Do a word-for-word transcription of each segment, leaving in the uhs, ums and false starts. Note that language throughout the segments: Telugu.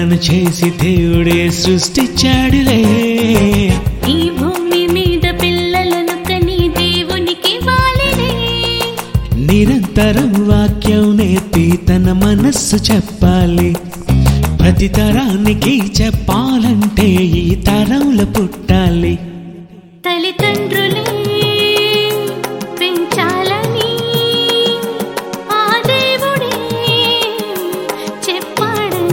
ఊహలను చేసి దేవుడే సృష్టించాడులే. ఈ భూమి మీద పిల్లలను కని దేవునికి వాలిలే. నిరంతరం వాక్యం నేర్పి తన మనస్సు చెప్పాలి. ప్రతి తరానికి చెప్పాలంటే ఈ తరంలో పుట్టాలి. తల్లిదండ్రులే పెంచాలని ఆ దేవుడే చెప్పాడని.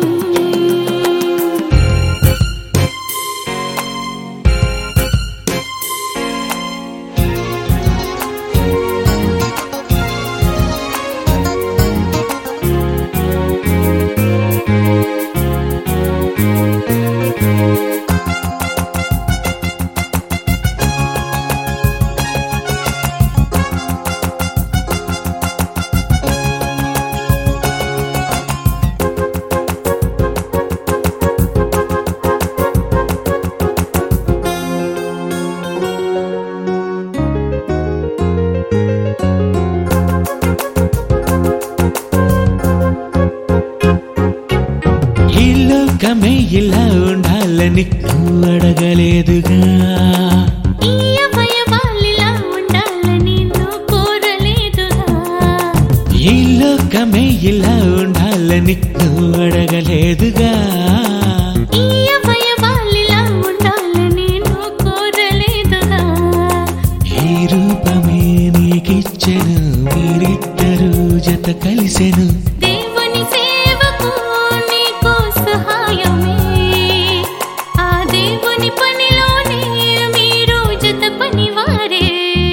లోకమే ఇలా ఉండాలని నువ్వు అడగలేదుగా. ఈ అవయవాలిలా ఉండాలని నువ్వు కోరలేదుగా. ఈ లోకమే ఇలా ఉండాలని నువ్వు అడగలేదుగా. ఈ అవయవాలిలా ఉండాలని నువ్వు కోరలేదుగా. ఈ రూపమే నీకిచ్చెను, మీరిద్దరూ జత కలిసెను. దేవుని సేవకు నీకు సహాయమే. ఆ దేవుని పనిలోనే మీరు జత పనివారే.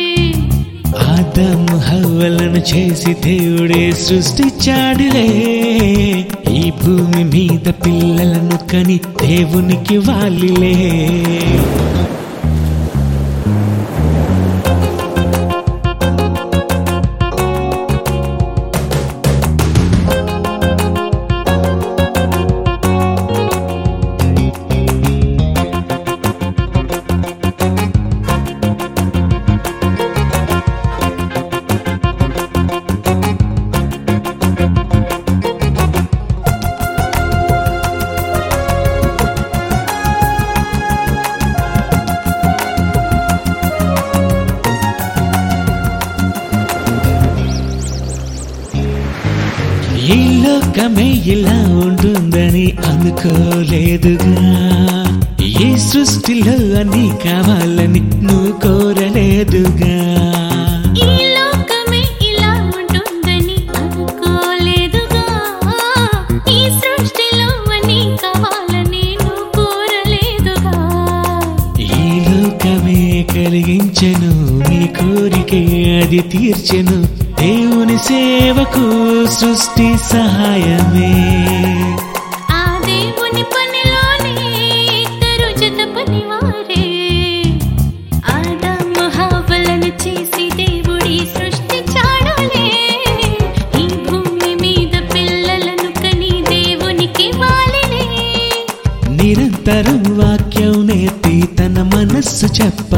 ఆదాము హవ్వలను చేసి దేవుడే సృష్టించాడులే. ఈ భూమి మీద పిల్లలను కని దేవునికి వాలిలే. ఈ లోకమే ఇలా ఉంటుందని అనుకోలేదుగా. ఈ సృష్టిలో అన్ని కావాలని నువ్వు కోరలేదుగా. ఈ లోకమే ఇలా ఉంటుందని అనుకోలేదుగా. ఈ సృష్టిలో అన్నీ కావాలని నువ్వు కోరలేదుగా. ఈ లోకమే కలిగించెను, నీ కోరికే అది తీర్చెను. దేవుని సేవకు సృష్టి సహాయమే. ఆ దేవుని పనిలోనే ఇద్దరు జత పనివారే. ఆదాము హవ్వలను చేసి దేవుడి సృష్టించాడులే. ఈ భూమి మీద పిల్లలను కని దేవునికి వాలిలే. నిరంతరం వాక్యం నేర్పి తన మనస్సు చెప్ప